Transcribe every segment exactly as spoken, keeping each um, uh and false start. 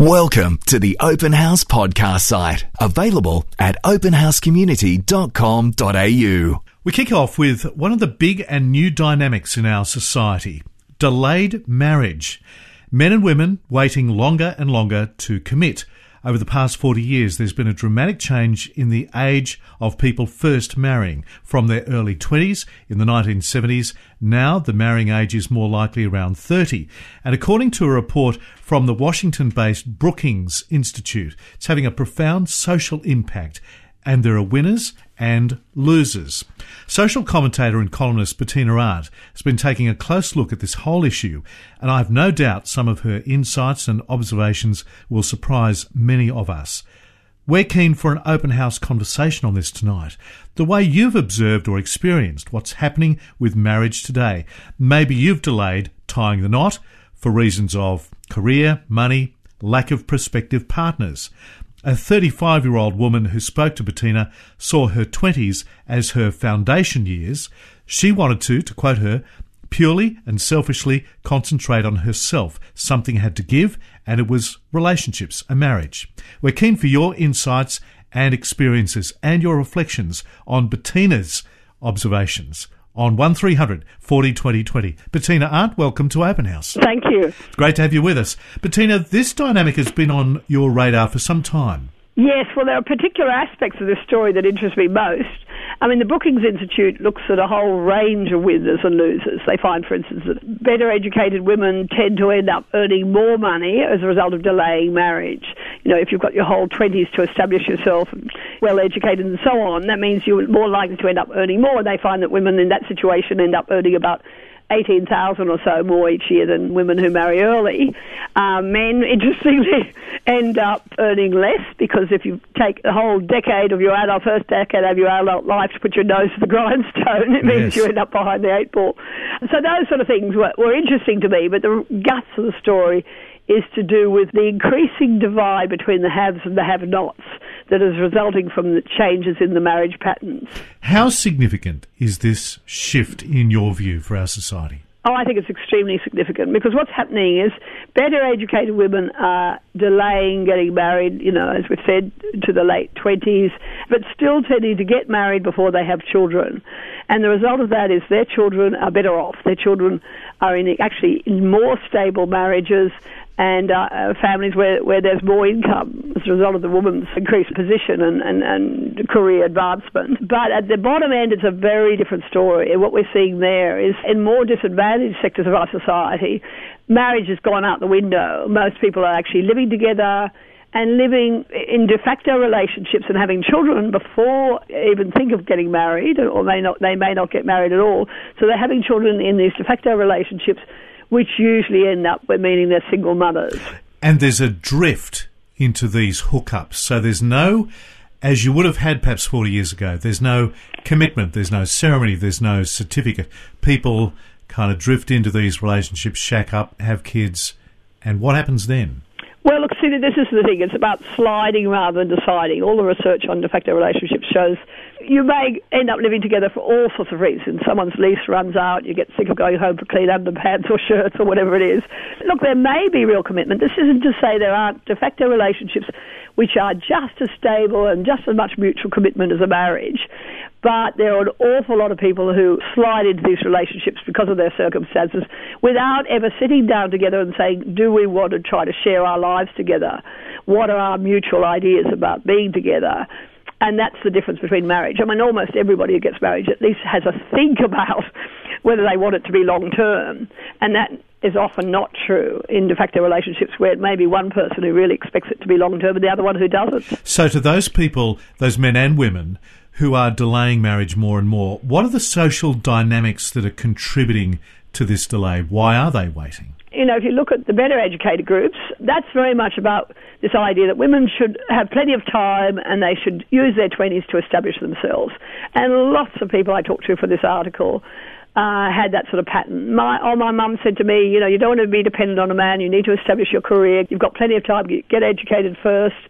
Welcome to the Open House podcast site, available at open house community dot com dot a u. We kick off with one of the big and new dynamics in our society, delayed marriage. Men and women waiting longer and longer to commit. Over the past forty years, there's been a dramatic change in the age of people first marrying. From their early twenties in the nineteen seventies, now the marrying age is more likely around thirty. And according to a report from the Washington-based Brookings Institute, it's having a profound social impact. And there are winners and losers. Social commentator and columnist Bettina Arndt has been taking a close look at this whole issue, and I have no doubt some of her insights and observations will surprise many of us. We're keen for an open house conversation on this tonight. The way you've observed or experienced what's happening with marriage today. Maybe you've delayed tying the knot for reasons of career, money, lack of prospective partners. A thirty-five-year-old woman who spoke to Bettina saw her twenties as her foundation years. She wanted to, to quote her, purely and selfishly concentrate on herself. Something had to give, and it was relationships, a marriage. We're keen for your insights and experiences and your reflections on Bettina's observations on one three hundred forty twenty twenty. Bettina Arndt, welcome to Open House. Thank you. It's great to have you with us. Bettina, this dynamic has been on your radar for some time. Yes, well, there are particular aspects of this story that interest me most. I mean, the Brookings Institute looks at a whole range of winners and losers. They find, for instance, that better educated women tend to end up earning more money as a result of delaying marriage. You know, if you've got your whole twenties to establish yourself, well educated and so on, that means you're more likely to end up earning more. They find that women in that situation end up earning about eighteen thousand or so more each year than women who marry early. Uh, men, interestingly, end up earning less because if you take the whole decade of your adult, first decade of your adult life to put your nose to the grindstone, it means yes. you end up behind the eight ball. So those sort of things were, were interesting to me, but the guts of the story is to do with the increasing divide between the haves and the have-nots that is resulting from the changes in the marriage patterns. How significant is this shift in your view for our society? Oh, I think it's extremely significant because what's happening is better educated women are delaying getting married, you know, as we've said, to the late twenties, but still tending to get married before they have children. And the result of that is their children are better off. Their children are in actually in more stable marriages and uh, families where, where there's more income as a result of the woman's increased position and, and, and career advancement. But at the bottom end, it's a very different story. And what we're seeing there is in more disadvantaged sectors of our society, marriage has gone out the window. Most people are actually living together and living in de facto relationships and having children before even think of getting married, or may not, they may not get married at all. So they're having children in these de facto relationships, which usually end up meaning they're single mothers. And there's a drift into these hookups. So there's no, as you would have had perhaps forty years ago, there's no commitment, there's no ceremony, there's no certificate. People kind of drift into these relationships, shack up, have kids, and what happens then? Well, look, see, this is the thing. It's about sliding rather than deciding. All the research on de facto relationships shows you may end up living together for all sorts of reasons. Someone's lease runs out, you get sick of going home for clean underpants or shirts or whatever it is. Look, there may be real commitment. This isn't to say there aren't de facto relationships which are just as stable and just as much mutual commitment as a marriage. But there are an awful lot of people who slide into these relationships because of their circumstances without ever sitting down together and saying, do we want to try to share our lives together? What are our mutual ideas about being together? And that's the difference between marriage. I mean, almost everybody who gets married at least has a think about whether they want it to be long-term. And that is often not true in de facto relationships where it may be one person who really expects it to be long-term and the other one who doesn't. So to those people, those men and women who are delaying marriage more and more, what are the social dynamics that are contributing to this delay? Why are they waiting? You know, if you look at the better educated groups, that's very much about this idea that women should have plenty of time and they should use their twenties to establish themselves. And lots of people I talked to for this article uh, had that sort of pattern. My, oh, my mum said to me, you know, you don't want to be dependent on a man, you need to establish your career, you've got plenty of time, get educated first,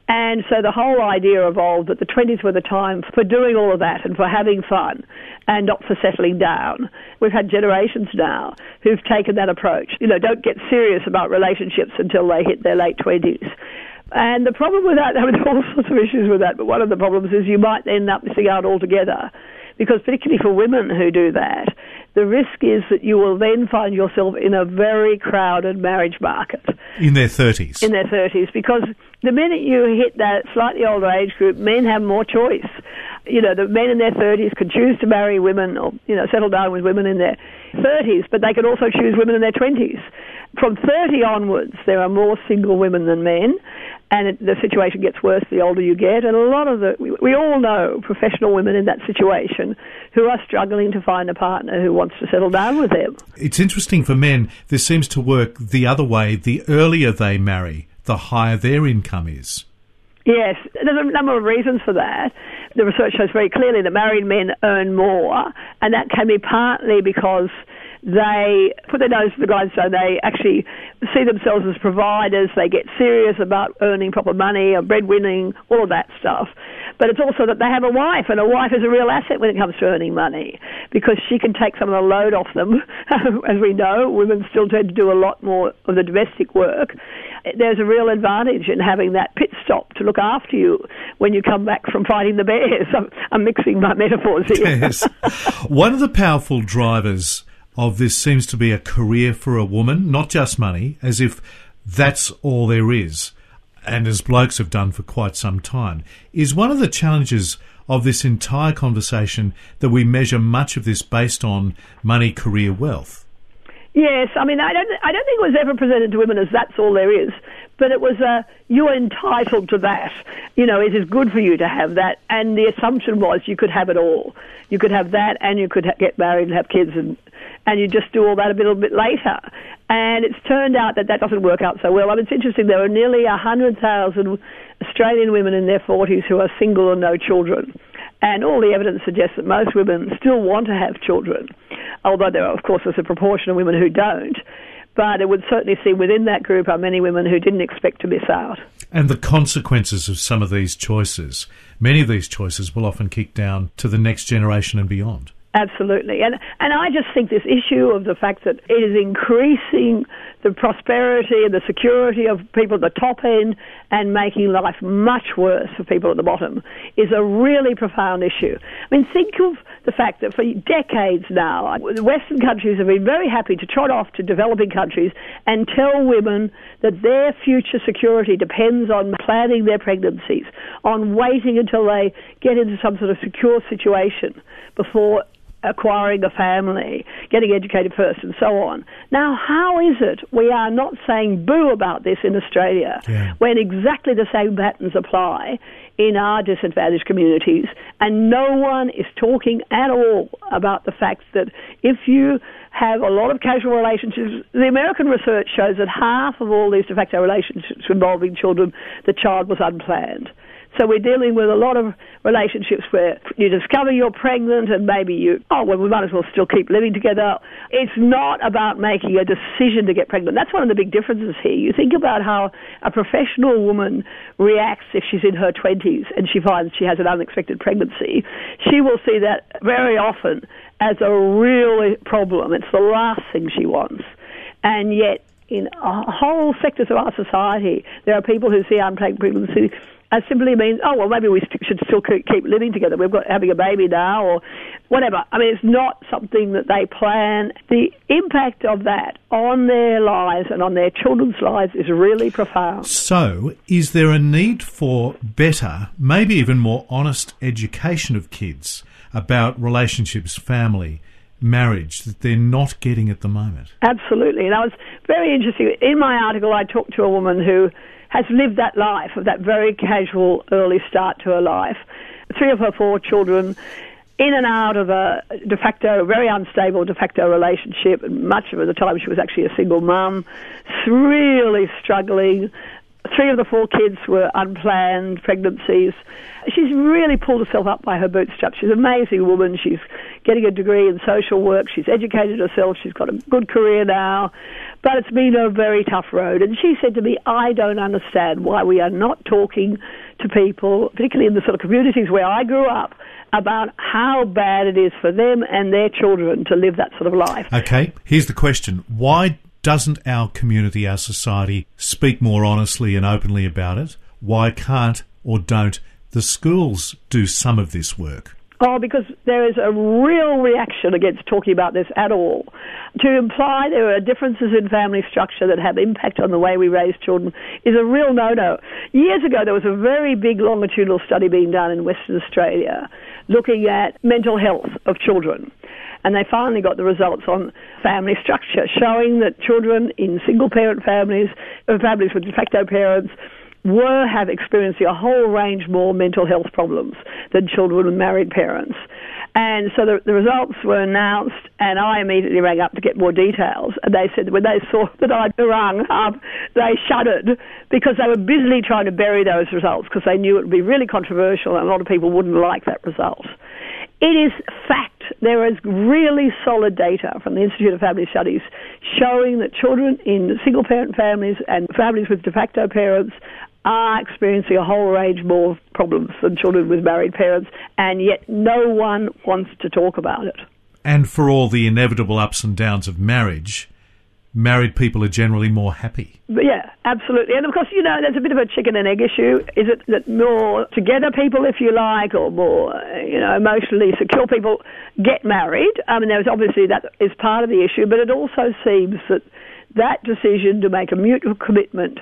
And so the whole idea evolved that the twenties were the time for doing all of that and for having fun and not for settling down. We've had generations now who've taken that approach. You know, don't get serious about relationships until they hit their late twenties. And the problem with that, there are all sorts of issues with that, but one of the problems is you might end up missing out altogether. Because particularly for women who do that, the risk is that you will then find yourself in a very crowded marriage market. In their thirties. In their thirties, because the minute you hit that slightly older age group, men have more choice. You know, the men in their thirties can choose to marry women or, you know, settle down with women in their thirties, but they can also choose women in their twenties. From thirty onwards, there are more single women than men, and it, the situation gets worse the older you get. And a lot of the, we, we all know professional women in that situation who are struggling to find a partner who wants to settle down with them. It's interesting for men, this seems to work the other way. The earlier they marry, the higher their income is. Yes, there's a number of reasons for that. The research shows very clearly that married men earn more, and that can be partly because they put their nose to the grindstone. They actually see themselves as providers. They get serious about earning proper money, or breadwinning, all of that stuff. But it's also that they have a wife, and a wife is a real asset when it comes to earning money because she can take some of the load off them. As we know, women still tend to do a lot more of the domestic work. There's a real advantage in having that pit stop to look after you when you come back from fighting the bears. I'm, I'm mixing my metaphors here. Yes. One of the powerful drivers of this seems to be a career for a woman, not just money, as if that's all there is, and as blokes have done for quite some time. Is one of the challenges of this entire conversation that we measure much of this based on money, career, wealth? Yes, I mean, I don't, I don't think it was ever presented to women as that's all there is, but it was a, you're entitled to that. You know, it is good for you to have that, and the assumption was you could have it all. You could have that, and you could ha- get married and have kids, and, and you just do all that a little bit later. And it's turned out that that doesn't work out so well. I mean, it's interesting, there are nearly one hundred thousand Australian women in their forties who are single and no children. And all the evidence suggests that most women still want to have children, although there are, of course, there's a proportion of women who don't. But it would certainly seem within that group are many women who didn't expect to miss out. And the consequences of some of these choices, many of these choices will often kick down to the next generation and beyond. Absolutely. And and I just think this issue of the fact that it is increasing the prosperity and the security of people at the top end and making life much worse for people at the bottom is a really profound issue. I mean, think of the fact that for decades now, the Western countries have been very happy to trot off to developing countries and tell women that their future security depends on planning their pregnancies, on waiting until they get into some sort of secure situation before acquiring a family, getting educated first, and so on. Now, how is it we are not saying boo about this in Australia yeah. when exactly the same patterns apply in our disadvantaged communities, and no one is talking at all about the fact that if you have a lot of casual relationships, the American research shows that half of all these de facto relationships involving children, the child was unplanned. So we're dealing with a lot of relationships where you discover you're pregnant and maybe you, oh, well, we might as well still keep living together. It's not about making a decision to get pregnant. That's one of the big differences here. You think about how a professional woman reacts if she's in her twenties and she finds she has an unexpected pregnancy. She will see that very often as a real problem. It's the last thing she wants. And yet, in whole sectors of our society, there are people who see unplanned pregnancy as simply means, oh, well, maybe we st- should still keep living together. We've got having a baby now or whatever. I mean, it's not something that they plan. The impact of that on their lives and on their children's lives is really profound. So is there a need for better, maybe even more honest education of kids about relationships, family, marriage, that they're not getting at the moment? Absolutely. And I was very interested. In my article, I talked to a woman who has lived that life of that very casual early start to her life. Three of her four children in and out of a de facto, very unstable de facto relationship. And much of the time she was actually a single mum, really struggling. Three of the four kids were unplanned pregnancies. She's really pulled herself up by her bootstraps. She's an amazing woman. She's getting a degree in social work. She's educated herself. She's got a good career now. But it's been a very tough road. And she said to me, I don't understand why we are not talking to people, particularly in the sort of communities where I grew up, about how bad it is for them and their children to live that sort of life. Okay, here's the question. Why doesn't our community, our society, speak more honestly and openly about it? Why can't or don't the schools do some of this work? Oh, because there is a real reaction against talking about this at all. To imply there are differences in family structure that have impact on the way we raise children is a real no-no. Years ago, there was a very big longitudinal study being done in Western Australia looking at mental health of children. And they finally got the results on family structure, showing that children in single-parent families, or families with de facto parents, were have experiencing a whole range more mental health problems than children with married parents. And so the, the results were announced, and I immediately rang up to get more details. And they said when they saw that I'd rung up, they shuddered because they were busily trying to bury those results because they knew it would be really controversial and a lot of people wouldn't like that result. It is fact. There is really solid data from the Institute of Family Studies showing that children in single-parent families and families with de facto parents are experiencing a whole range more problems than children with married parents, and yet no one wants to talk about it. And for all the inevitable ups and downs of marriage, married people are generally more happy. But yeah, absolutely. And of course, you know, there's a bit of a chicken and egg issue. Is it that more together people, if you like, or more, you know, emotionally secure people get married? I mean, there's obviously that is part of the issue, but it also seems that that decision to make a mutual commitment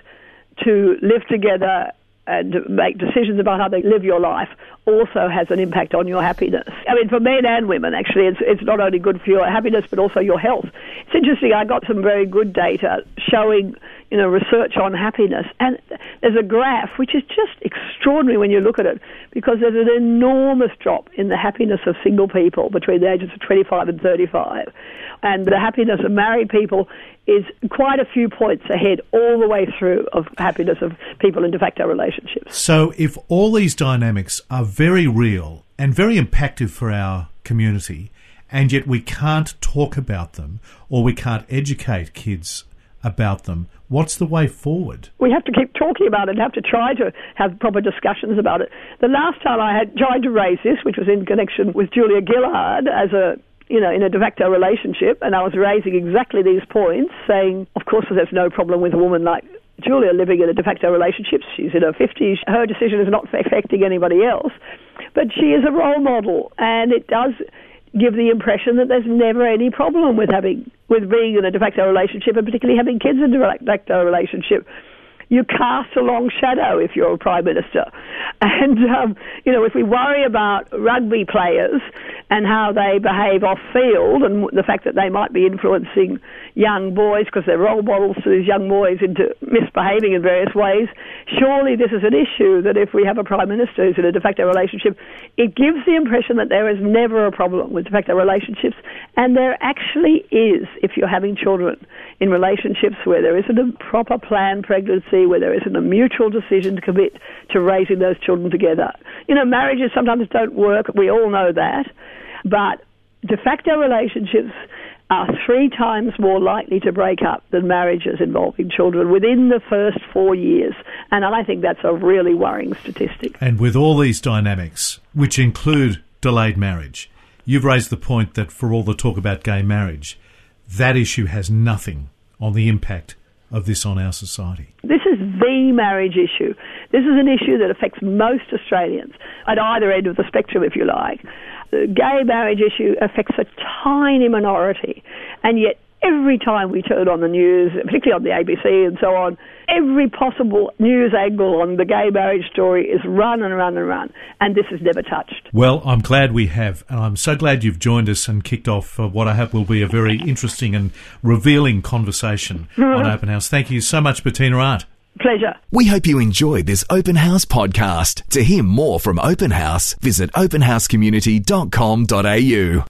to live together and to make decisions about how they live your life also has an impact on your happiness. I mean, for men and women, actually, it's it's not only good for your happiness, but also your health. It's interesting, I got some very good data showing, you know, research on happiness. And there's a graph which is just extraordinary when you look at it, because there's an enormous drop in the happiness of single people between the ages of twenty-five and thirty-five. And the happiness of married people is quite a few points ahead all the way through of happiness of people in de facto relationships. So if all these dynamics are very real and very impactful for our community, and yet we can't talk about them or we can't educate kids about them, what's the way forward? We have to keep talking about it and have to try to have proper discussions about it. The last time I had tried to raise this, which was in connection with Julia Gillard as a you know, in a de facto relationship, and I was raising exactly these points, saying, of course, there's no problem with a woman like Julia living in a de facto relationship. She's in her fifties. Her decision is not affecting anybody else. But she is a role model, and it does give the impression that there's never any problem with having, with being in a de facto relationship, and particularly having kids in a de facto relationship. You cast a long shadow if you're a Prime Minister. And, um, you know, if we worry about rugby players and how they behave off-field and the fact that they might be influencing young boys because they're role models to these young boys into misbehaving in various ways, surely this is an issue that if we have a Prime Minister who's in a de facto relationship, it gives the impression that there is never a problem with de facto relationships, and there actually is if you're having children in relationships where there isn't a proper planned pregnancy, where there isn't a mutual decision to commit to raising those children together. You know, marriages sometimes don't work, we all know that, but de facto relationships are three times more likely to break up than marriages involving children within the first four years. And I think that's a really worrying statistic. And with all these dynamics, which include delayed marriage, you've raised the point that for all the talk about gay marriage, that issue has nothing on the impact of this on our society. This is the marriage issue. This is an issue that affects most Australians at either end of the spectrum, if you like. The gay marriage issue affects a tiny minority, and yet every time we turn on the news, particularly on the A B C and so on, every possible news angle on the gay marriage story is run and run and run, and this is never touched. Well, I'm glad we have, and I'm so glad you've joined us and kicked off uh, what I hope will be a very interesting and revealing conversation on Open House. Thank you so much, Bettina Arndt. Pleasure. We hope you enjoyed this Open House podcast. To hear more from Open House, visit open house community dot com dot a u.